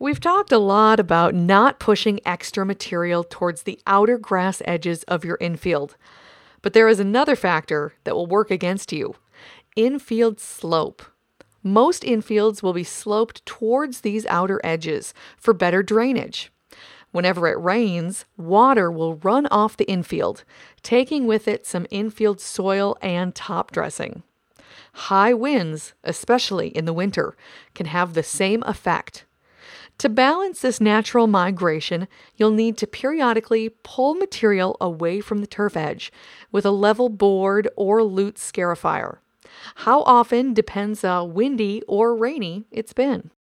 We've talked a lot about not pushing extra material towards the outer grass edges of your infield. But there is another factor that will work against you: infield slope. Most infields will be sloped towards these outer edges for better drainage. Whenever it rains, water will run off the infield, taking with it some infield soil and top dressing. High winds, especially in the winter, can have the same effect. To balance this natural migration, you'll need to periodically pull material away from the turf edge with a level board or lute scarifier. How often depends how windy or rainy it's been.